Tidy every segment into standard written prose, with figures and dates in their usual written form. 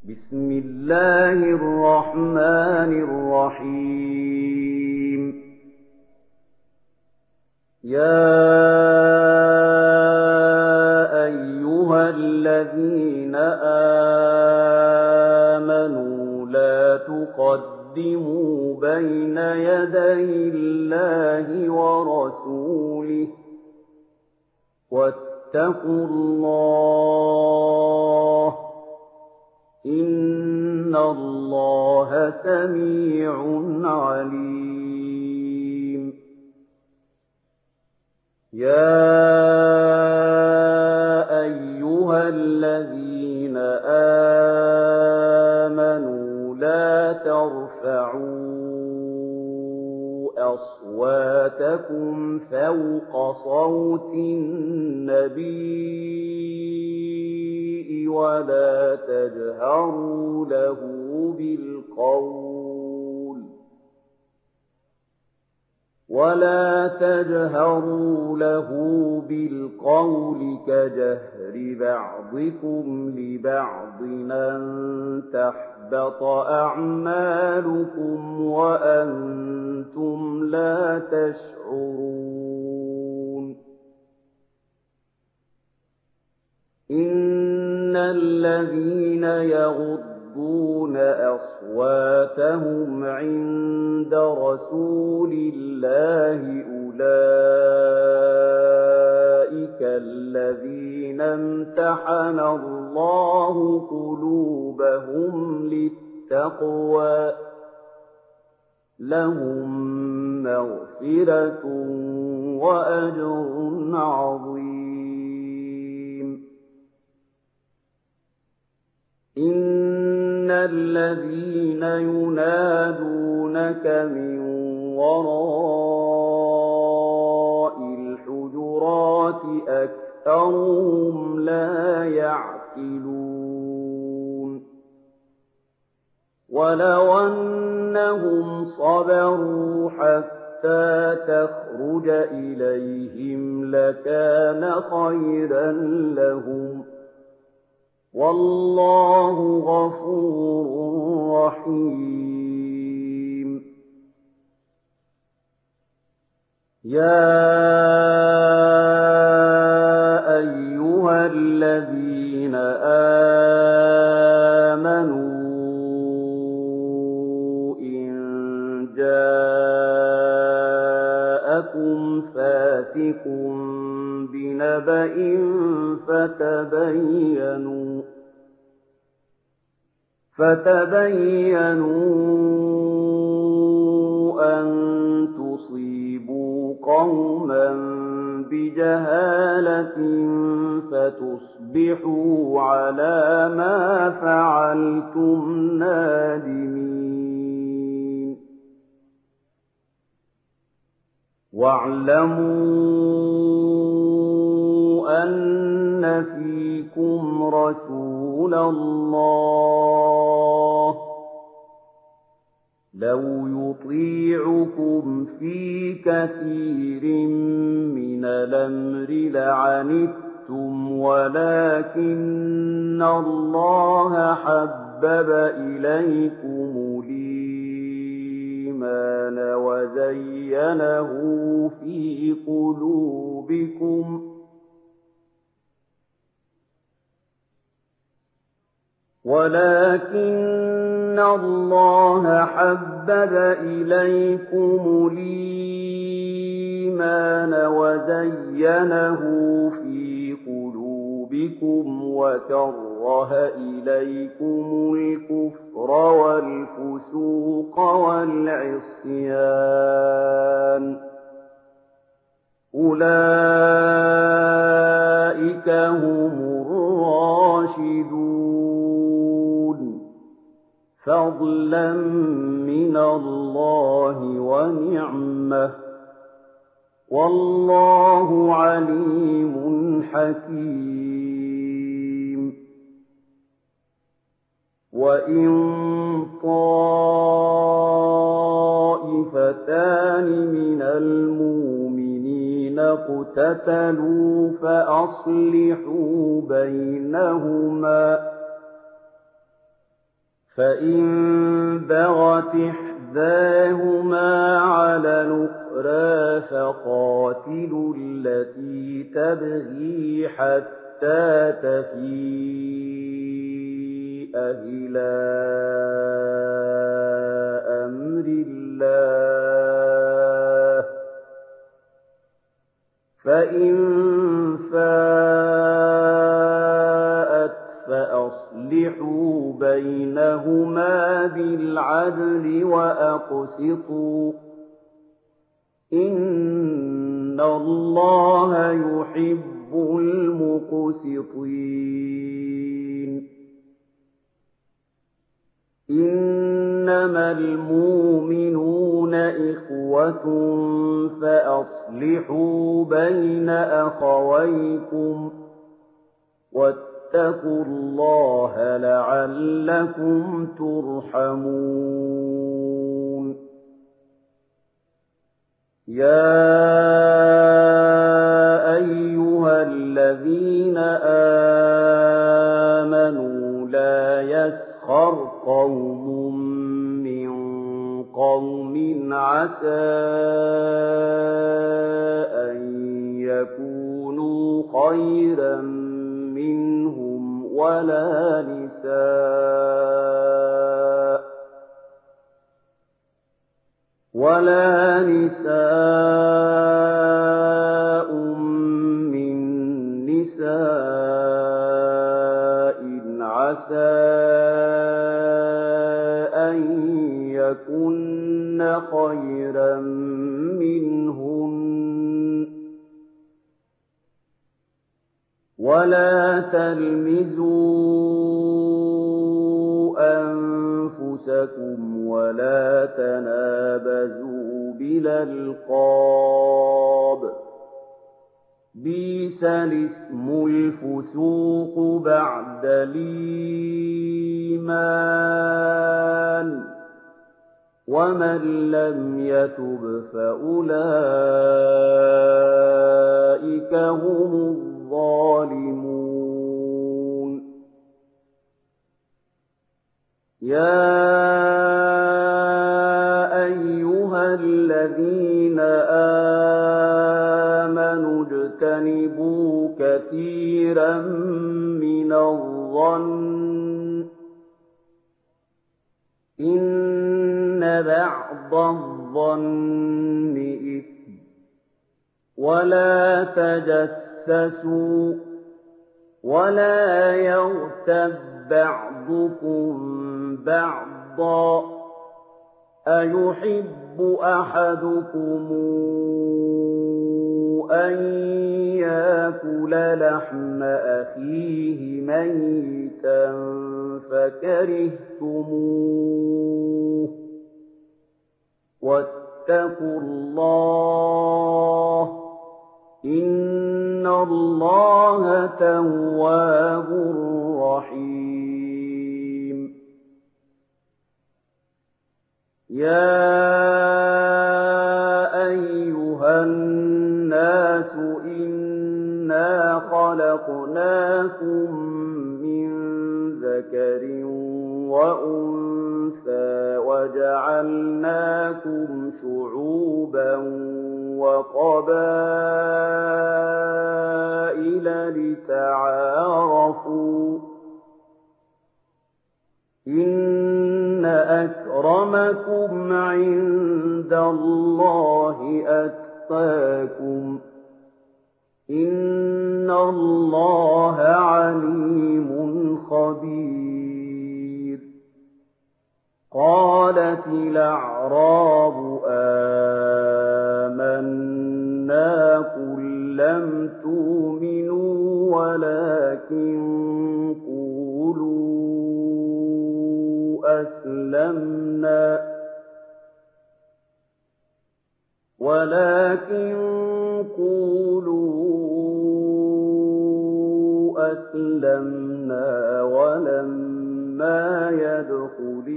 بسم الله الرحمن الرحيم. يا أيها الذين آمنوا لا تقدموا بين يدي الله ورسوله واتقوا الله إن الله سميع عليم. يا أيها الذين آمنوا لا ترفعوا أصواتكم فوق صوت النبي ولا تجهروا له بالقول كجهر بعضكم لبعض أن تحبط أعمالكم وأنتم لا تشعرون. إن الذين يغضون أصواتهم عند رسول الله أولئك الذين امتحن الله قلوبهم للتقوى لهم مغفرة وأجر عظيم. إن الذين ينادونك من وراء الحجرات أكثرهم لا يعقلون. ولو أنهم صبروا حتى تخرج إليهم لكان خيرا لهم والله غفور رحيم. يا أيها الذين آمنوا إن جاءكم فاسق بنبأ فتبينوا أن تصيبوا قوما بجهالة فتصبحوا على ما فعلتم نادمين. واعلموا أن فيكم رسول الله لو يطيعكم في كثير من الأمر لعنتم ولكن الله حبب إليكم الإيمان وزينه في قلوبكم وكره إليكم الكفر والفسوق والعصيان أولئك هم الراشدون فضلا من الله ونعمة والله عليم حكيم. وإن طائفتان من المؤمنين اقتتلوا فأصلحوا بينهما فإن بغت إحداهما على الأخرى فقاتلوا التي تبغي حتى تفيء إلى أمر الله، فإن فاءت فأصلحوا بينهما بالعدل وأقسطوا، إن الله يحب المقسطين. إنما المؤمنون إخوة فأصلحوا بين أخويكم واتقوا الله لعلكم ترحمون. يا أيها الذين آمنوا لا يسخر قوم من قوم عسى أن يكونوا خيرا منهم ولا نساء من نساء عسى أن يكن خيرا منهن، ولا تلمزوا أنفسكم ولا تنابزوا بالألقاب، بئس الاسم الفسوق بعد الإيمان، ومن لم يتب فأولئك هم الظالمون. يا أيها الذين آمنوا اجتنبوا كثيرا من الظن إن بعض الظن إثم، ولا تجسسوا ولا يغتب بعضكم بعضا، أيحب أحدكم أن يأكل لحم أخيه ميتا فكرهتموه، واتقوا الله إن الله تواب رحيم. يا أيها الناس إنا خلقناكم من ذكر وأنثى وجعلناكم شعوبا وقبائل لتعارفوا، إن أكرمكم عند الله أتقاكم، إن الله عليم خبير. قالت الأعراب آمنا قل لم تؤمنوا ولكن قولوا أسلمنا ولما يدخل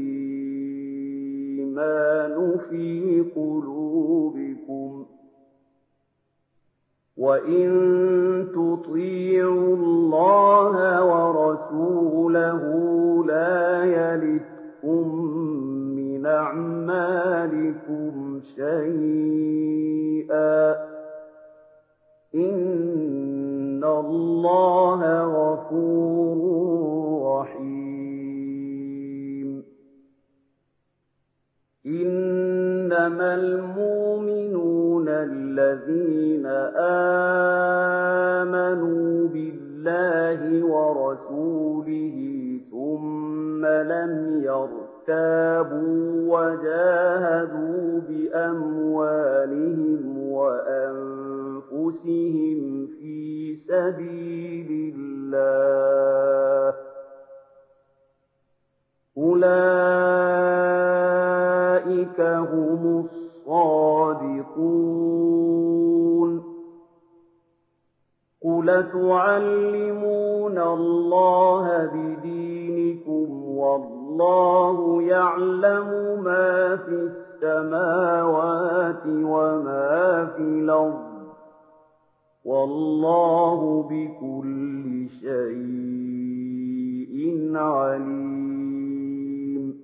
الإيمان في قلوبكم، وإن تطيعوا الله ورسوله لا يلتكم اللَّهَ غَفُورٌ رَّحِيمٌ إِنَّمَا الْمُؤْمِنُونَ الَّذِينَ آمَنُوا بِاللَّهِ وَرَسُولِهِ ثُمَّ لَمْ يَرْتَابُوا وَجَاهَدُوا بِأَمْوَالِهِمْ وَأَنفُسِهِمْ فِي سَبِيلِ اللَّهِ أُولَٰئِكَ هُمُ الصَّادِقُونَ قُلْ تُعَلِّمُونَ اللَّهَ بِدِينِكُمْ وَاللَّهُ يَعْلَمُ مَا فِي السَّمَاوَاتِ وَمَا في الْأَرْضِ وَاللَّهُ بِكُلِّ شَيْءٍ عَلِيمٌ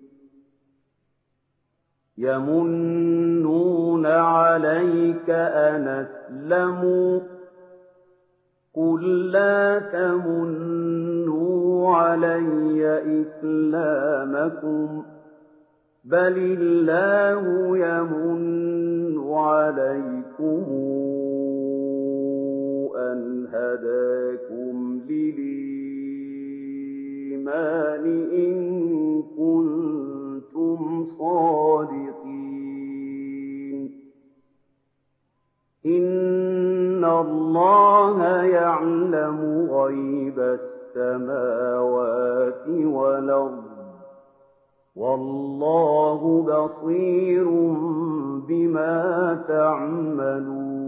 يَمُنُّونَ عَلَيْكَ أَنْ أَسْلَمُوا قُل لَّا تَمُنُّوا عَلَيَّ إِسْلَامَكُم بَلِ اللَّهُ يَمُنُّ عَلَيْكُمْ أَنْ هَدَاكُمْ لِلْإِيمَانِ إِن كُنتُمْ صَادِقِينَ إِنَّ اللَّهَ يَعْلَمُ غَيْبَ السَّمَاوَاتِ وَالْأَرْضِ وَاللَّهُ بَصِيرٌ بِمَا تَعْمَلُونَ